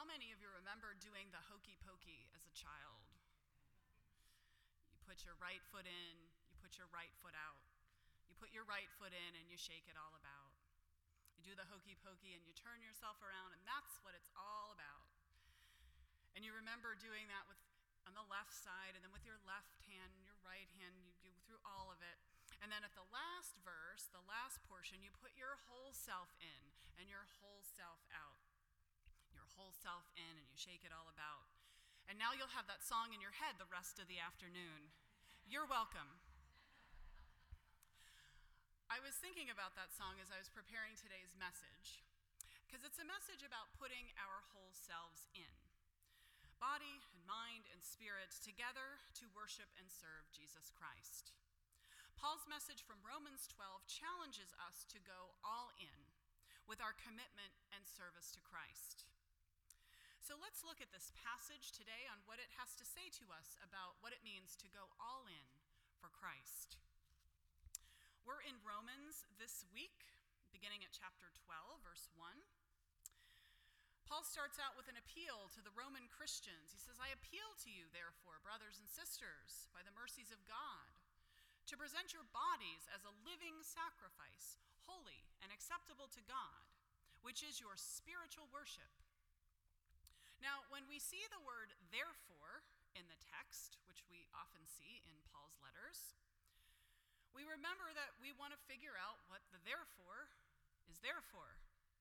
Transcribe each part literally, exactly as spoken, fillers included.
How many of you remember doing the hokey pokey as a child? You put your right foot in, you put your right foot out. You put your right foot in and you shake it all about. You do the hokey pokey and you turn yourself around, and that's what it's all about. And you remember doing that with on the left side, and then with your left hand, your right hand, you go through all of it. And then at the last verse, the last portion, you put your whole self in and your whole self out. Your whole self in and you shake it all about. And now you'll have that song in your head the rest of the afternoon. You're welcome. I was thinking about that song as I was preparing today's message, because it's a message about putting our whole selves in. Body and mind and spirit together to worship and serve Jesus Christ. Paul's message from Romans twelve challenges us to go all in with our commitment and service to Christ. So let's look at this passage today on what it has to say to us about what it means to go all in for Christ. We're in Romans this week, beginning at chapter twelve, verse one. Paul starts out with an appeal to the Roman Christians. He says, I appeal to you, therefore, brothers and sisters, by the mercies of God, to present your bodies as a living sacrifice, holy and acceptable to God, which is your spiritual worship. Now, when we see the word therefore in the text, which we often see in Paul's letters, we remember that we want to figure out what the therefore is there for.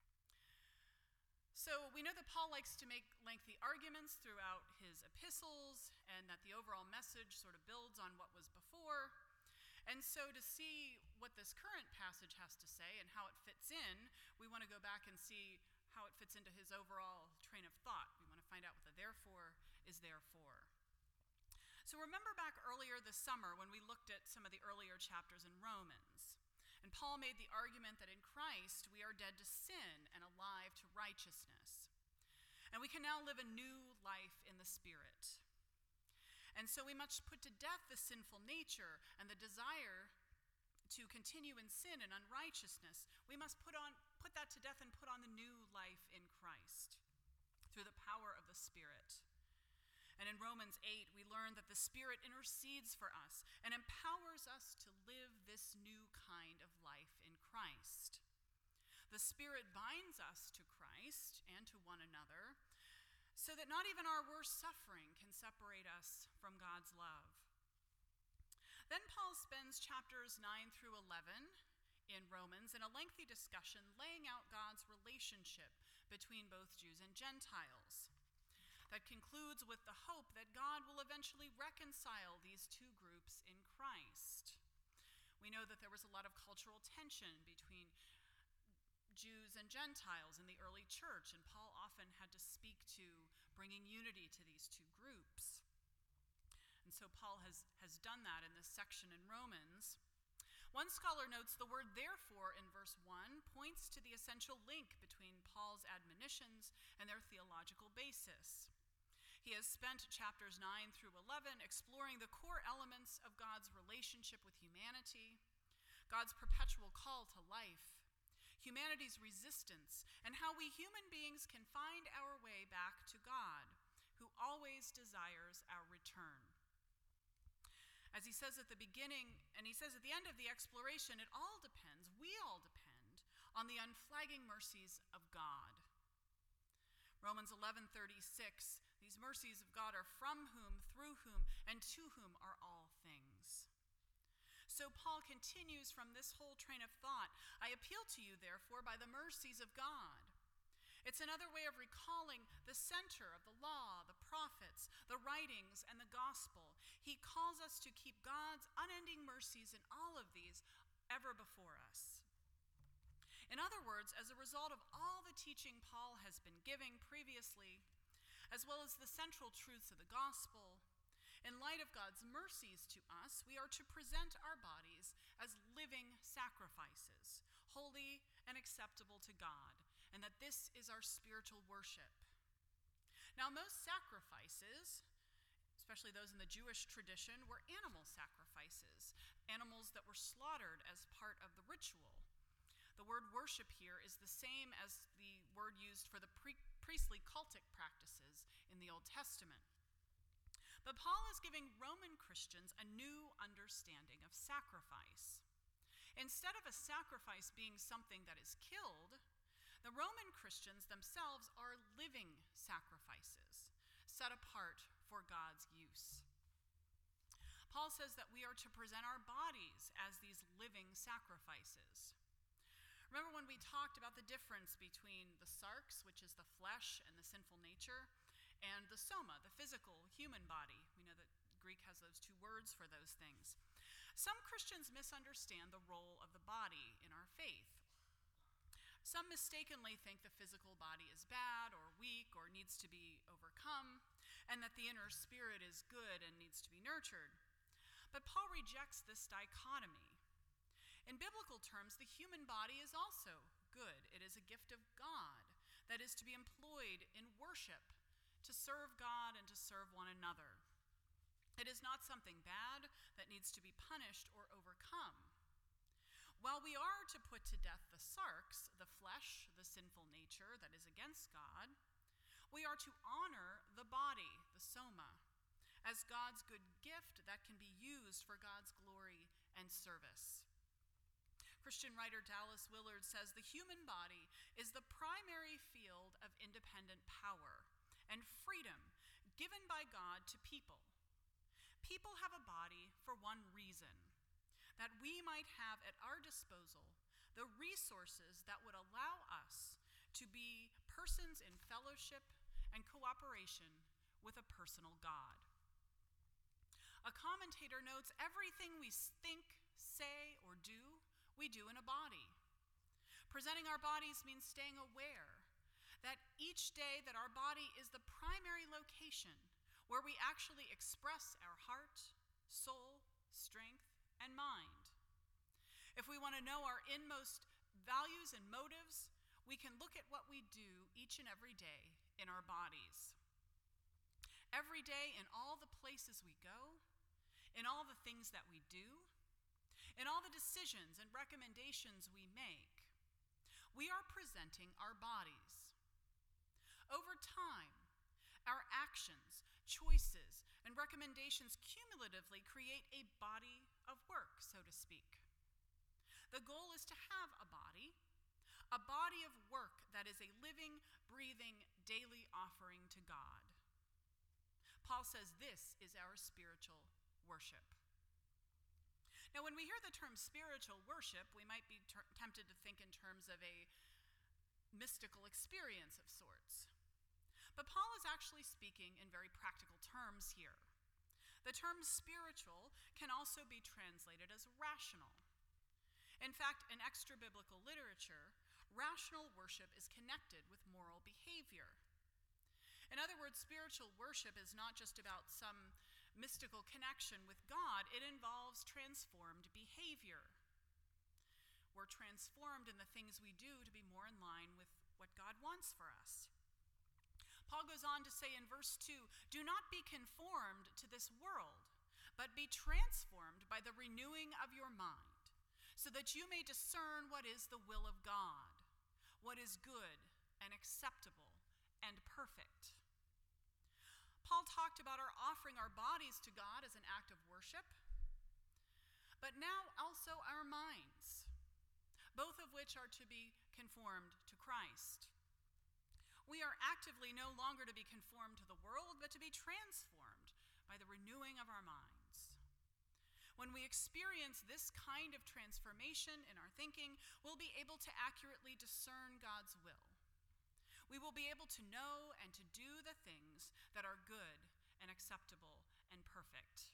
So we know that Paul likes to make lengthy arguments throughout his epistles, and that the overall message sort of builds on what was before. And so to see what this current passage has to say and how it fits in, we want to go back and see how it fits into his overall train of thought. We want to find out what the therefore is there for. So remember back earlier this summer when we looked at some of the earlier chapters in Romans. And Paul made the argument that in Christ we are dead to sin and alive to righteousness. And we can now live a new life in the Spirit. And so we must put to death the sinful nature and the desire to continue in sin and unrighteousness. We must put on put that to death and put on the new life in Christ through the power of the Spirit. And in Romans eight, we learn that the Spirit intercedes for us and empowers us to live this new kind of life in Christ. The Spirit binds us to Christ and to one another so that not even our worst suffering can separate us from God's love. Then Paul spends chapters nine through eleven in Romans in a lengthy discussion laying out God's relationship between both Jews and Gentiles. That concludes with the hope that God will eventually reconcile these two groups in Christ. We know that there was a lot of cultural tension between Jews and Gentiles in the early church, and Paul often had to speak to bringing unity to these two groups. And so Paul has, has done that in this section in Romans. One scholar notes the word therefore in verse one points to the essential link between Paul's admonitions and their theological basis. He has spent chapters nine through eleven exploring the core elements of God's relationship with humanity, God's perpetual call to life, humanity's resistance, and how we human beings can find our way back to God, who always desires our return. As he says at the beginning, and he says at the end of the exploration, it all depends, we all depend, on the unflagging mercies of God. Romans eleven thirty-six, these mercies of God are from whom, through whom, and to whom are all things. So Paul continues from this whole train of thought. I appeal to you, therefore, by the mercies of God. It's another way of recalling the center of the law, the prophets, the writings, and the gospel. He calls us to keep God's unending mercies in all of these ever before us. In other words, as a result of all the teaching Paul has been giving previously, as well as the central truths of the gospel, in light of God's mercies to us, we are to present our bodies as living sacrifices, holy and acceptable to God, and that this is our spiritual worship. Now, most sacrifices, especially those in the Jewish tradition, were animal sacrifices, animals that were slaughtered as part of the ritual. The word worship here is the same as the word used for the pre- priestly cultic practices in the Old Testament. But Paul is giving Roman Christians a new understanding of sacrifice. Instead of a sacrifice being something that is killed, the Roman Christians themselves are living sacrifices, set apart for God's use. Paul says that we are to present our bodies as these living sacrifices. Remember when we talked about the difference between the sarx, which is the flesh and the sinful nature, and the soma, the physical human body? We know that Greek has those two words for those things. Some Christians misunderstand the role of the body in our faith. Some mistakenly think the physical body is bad or weak or needs to be overcome, and that the inner spirit is good and needs to be nurtured. But Paul rejects this dichotomy. In biblical terms, the human body is also good. It is a gift of God that is to be employed in worship, to serve God and to serve one another. It is not something bad that needs to be punished or overcome. While we are to put to death the sarx, the flesh, the sinful nature that is against God, we are to honor the body, the soma, as God's good gift that can be used for God's glory and service. Christian writer Dallas Willard says the human body is the primary field of independent power and freedom given by God to people. People have a body for one reason, that we might have at our disposal the resources that would allow us to be persons in fellowship and cooperation with a personal God. A commentator notes everything we think, say, or do, we do in a body. Presenting our bodies means staying aware that each day that our body is the primary location where we actually express our heart, soul, strength, and mind. If we want to know our inmost values and motives, we can look at what we do each and every day in our bodies. Every day in all the places we go, in all the things that we do, in all the decisions and recommendations we make, we are presenting our bodies. Over time, our actions, choices, and recommendations cumulatively create a body of work, so to speak. The goal is to have a body, a body of work that is a living, breathing, daily offering to God. Paul says this is our spiritual worship. Now, when we hear the term spiritual worship, we might be ter- tempted to think in terms of a mystical experience of sorts. But Paul is actually speaking in very practical terms here. The term spiritual can also be translated as rational. In fact, in extra-biblical literature, rational worship is connected with moral behavior. In other words, spiritual worship is not just about some mystical connection with God, it involves transformed behavior. We're transformed in the things we do to be more in line with what God wants for us. Paul goes on to say in verse two, "Do not be conformed to this world, but be transformed by the renewing of your mind, so that you may discern what is the will of God, what is good and acceptable and perfect." Paul talked about our offering our bodies to God as an act of worship, but now also our minds, both of which are to be conformed to Christ. We are actively no longer to be conformed to the world, but to be transformed by the renewing of our minds. When we experience this kind of transformation in our thinking, we'll be able to accurately discern God's will. We will be able to know and to do the things that are good and acceptable and perfect.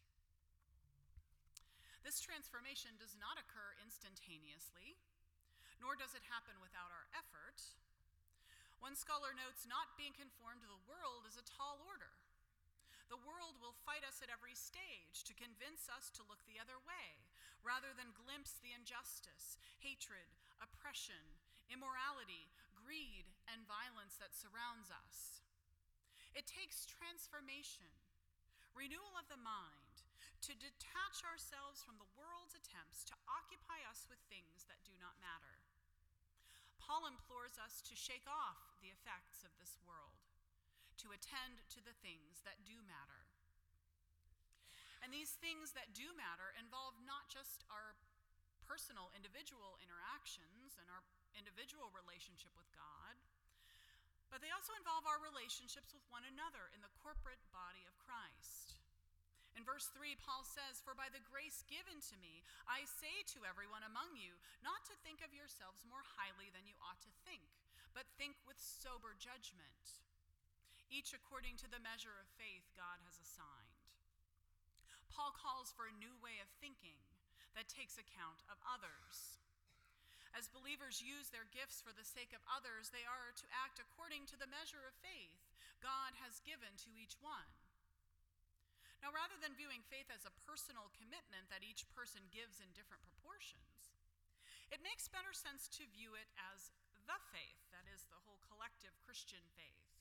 This transformation does not occur instantaneously, nor does it happen without our effort. One scholar notes, not being conformed to the world is a tall order. The world will fight us at every stage to convince us to look the other way, rather than glimpse the injustice, hatred, oppression, immorality, greed, and violence that surrounds us. It takes transformation, renewal of the mind, to detach ourselves from the world's attempts to occupy us with things that do not matter. Paul implores us to shake off the effects of this world, to attend to the things that do matter. And these things that do matter involve not just our personal individual interactions and our individual relationship with God, but they also involve our relationships with one another in the corporate body of Christ. In verse three, Paul says, "For by the grace given to me, I say to everyone among you, not to think of yourselves more highly than you ought to think, but think with sober judgment, each according to the measure of faith God has assigned." Paul calls for a new way of thinking that takes account of others. As believers use their gifts for the sake of others, they are to act according to the measure of faith God has given to each one. Now, rather than viewing faith as a personal commitment that each person gives in different proportions, it makes better sense to view it as the faith, that is, the whole collective Christian faith.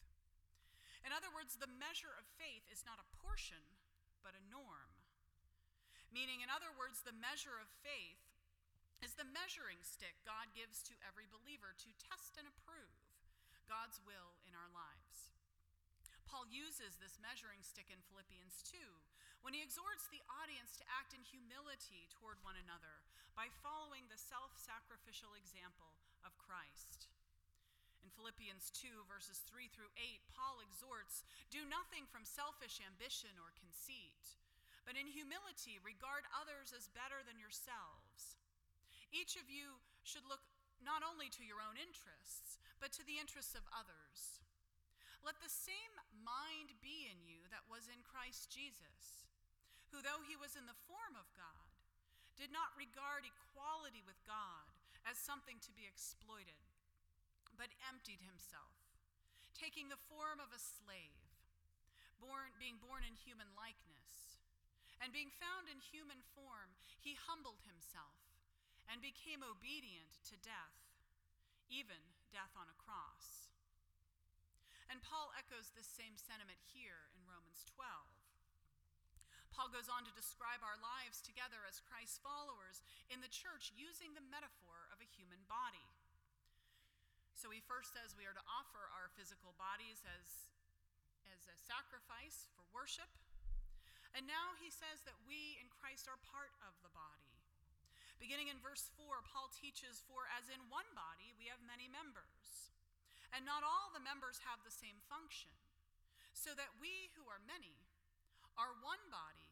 In other words, the measure of faith is not a portion, but a norm. Meaning, in other words, the measure of faith is the measuring stick God gives to every believer to test and approve God's will in our lives. Paul uses this measuring stick in Philippians two when he exhorts the audience to act in humility toward one another by following the self-sacrificial example of Christ. In Philippians two, verses three through eight, Paul exhorts, "Do nothing from selfish ambition or conceit, but in humility regard others as better than yourselves. Each of you should look not only to your own interests, but to the interests of others. Let the same mind be in you that was in Christ Jesus, who, though he was in the form of God, did not regard equality with God as something to be exploited, but emptied himself, taking the form of a slave, born, being born in human likeness. And being found in human form, he humbled himself and became obedient to death, even death on a cross." And Paul echoes this same sentiment here in Romans twelve. Paul goes on to describe our lives together as Christ's followers in the church using the metaphor of a human body. So he first says we are to offer our physical bodies as, as a sacrifice for worship. And now he says that we in Christ are part of the body. Beginning in verse four, Paul teaches, "For as in one body we have many members, and not all the members have the same function, so that we who are many are one body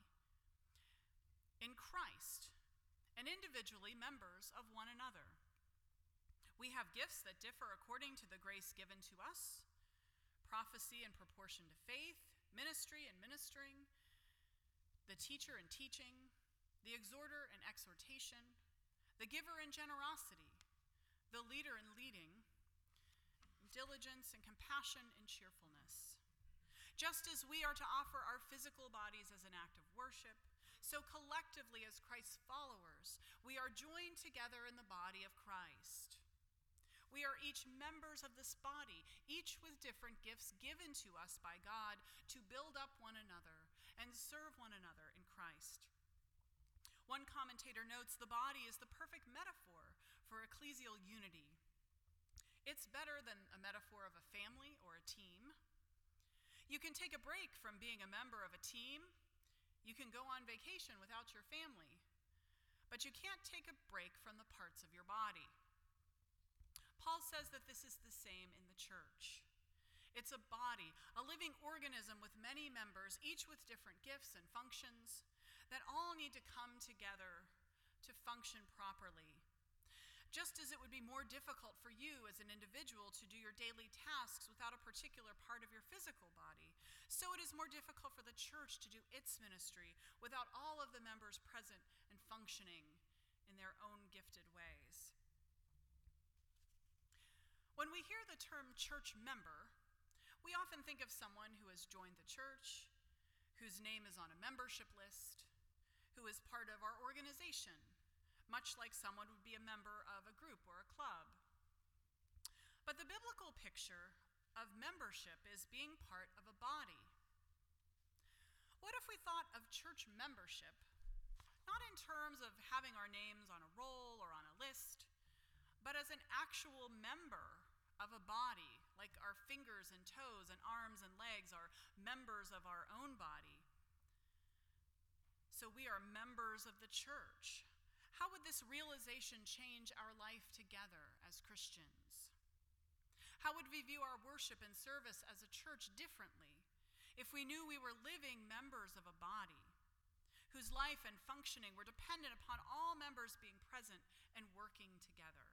in Christ, and individually members of one another. We have gifts that differ according to the grace given to us, prophecy in proportion to faith, ministry and ministering, the teacher in teaching, the exhorter in exhortation, the giver in generosity, the leader in leading, diligence and compassion and cheerfulness. Just as we are to offer our physical bodies as an act of worship, so collectively as Christ's followers, we are joined together in the body of Christ. We are each members of this body, each with different gifts given to us by God to build up one another and serve one another in Christ. One commentator notes the body is the perfect metaphor for ecclesial unity. It's better than a metaphor of a family or a team. You can take a break from being a member of a team. You can go on vacation without your family, but you can't take a break from the parts of your body. Paul says that this is the same in the church. It's a body, a living organism with many members, each with different gifts and functions, that all need to come together to function properly. Just as it would be more difficult for you as an individual to do your daily tasks without a particular part of your physical body, so it is more difficult for the church to do its ministry without all of the members present and functioning in their own gifted ways. When we hear the term church member, we often think of someone who has joined the church, whose name is on a membership list, who is part of our organization, much like someone would be a member of a group or a club. But the biblical picture of membership is being part of a body. What if we thought of church membership not in terms of having our names on a roll or on a list, but as as an actual member of a body, like our fingers and toes and arms and legs are members of our own body. So we are members of the church. How would this realization change our life together as Christians? How would we view our worship and service as a church differently if we knew we were living members of a body whose life and functioning were dependent upon all members being present and working together?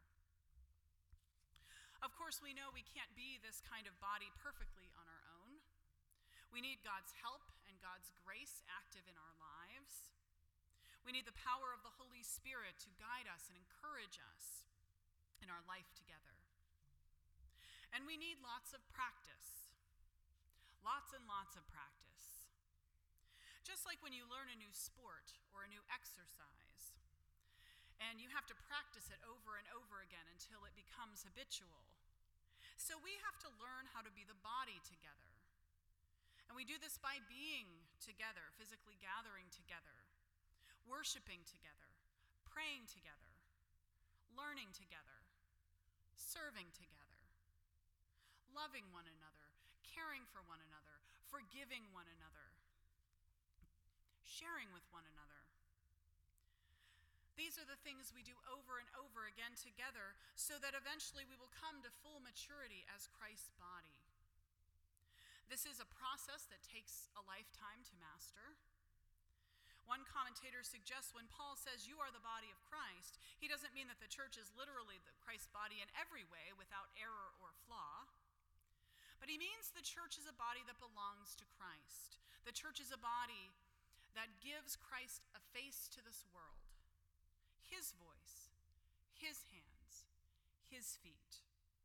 Of course, we know we can't be this kind of body perfectly on our own. We need God's help and God's grace active in our lives. We need the power of the Holy Spirit to guide us and encourage us in our life together. And we need lots of practice. Lots and lots of practice. Just like when you learn a new sport or a new exercise, and you have to practice it over and over again until it becomes habitual. So we have to learn how to be the body together. And we do this by being together, physically gathering together, worshiping together, praying together, learning together, serving together, loving one another, caring for one another, forgiving one another, sharing with one another. These are the things we do over and over again together so that eventually we will come to full maturity as Christ's body. This is a process that takes a lifetime to master. One commentator suggests when Paul says you are the body of Christ, he doesn't mean that the church is literally the Christ's body in every way without error or flaw. But he means the church is a body that belongs to Christ. The church is a body that gives Christ a face to this world. His voice, his hands, his feet.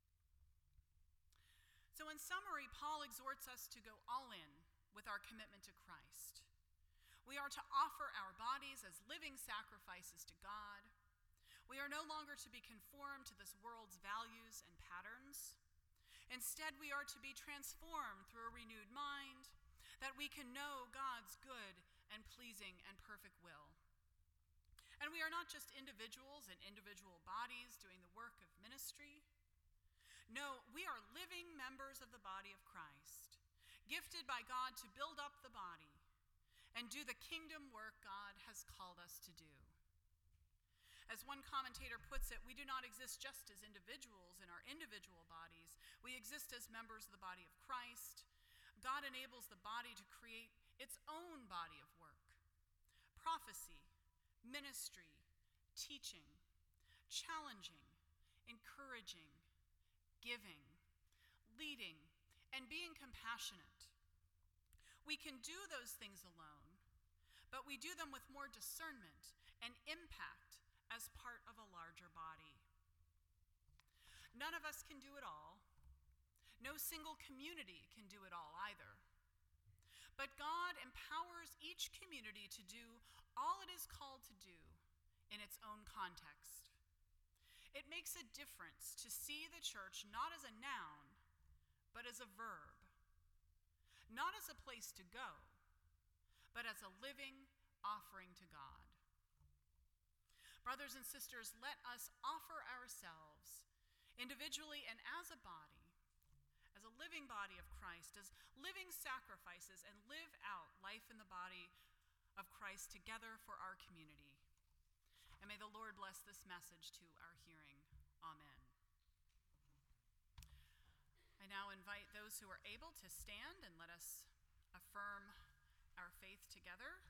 So in summary, Paul exhorts us to go all in with our commitment to Christ. We are to offer our bodies as living sacrifices to God. We are no longer to be conformed to this world's values and patterns. Instead, we are to be transformed through a renewed mind, that we can know God's good and pleasing and perfect will. And we are not just individuals in individual bodies doing the work of ministry. No, we are living members of the body of Christ, gifted by God to build up the body and do the kingdom work God has called us to do. As one commentator puts it, we do not exist just as individuals in our individual bodies. We exist as members of the body of Christ. God enables the body to create its own body of work. Prophecy, ministry, teaching, challenging, encouraging, giving, leading, and being compassionate. We can do those things alone, but we do them with more discernment and impact as part of a larger body. None of us can do it all. No single community can do it all either. But God empowers each community to do all it is called to do in its own context. It makes a difference to see the church not as a noun, but as a verb. Not as a place to go, but as a living offering to God. Brothers and sisters, let us offer ourselves individually and as a body, as a living body of Christ, as living sacrifices, and live out life in the body of Christ together for our community. And may the Lord bless this message to our hearing. Amen. I now invite those who are able to stand and let us affirm our faith together.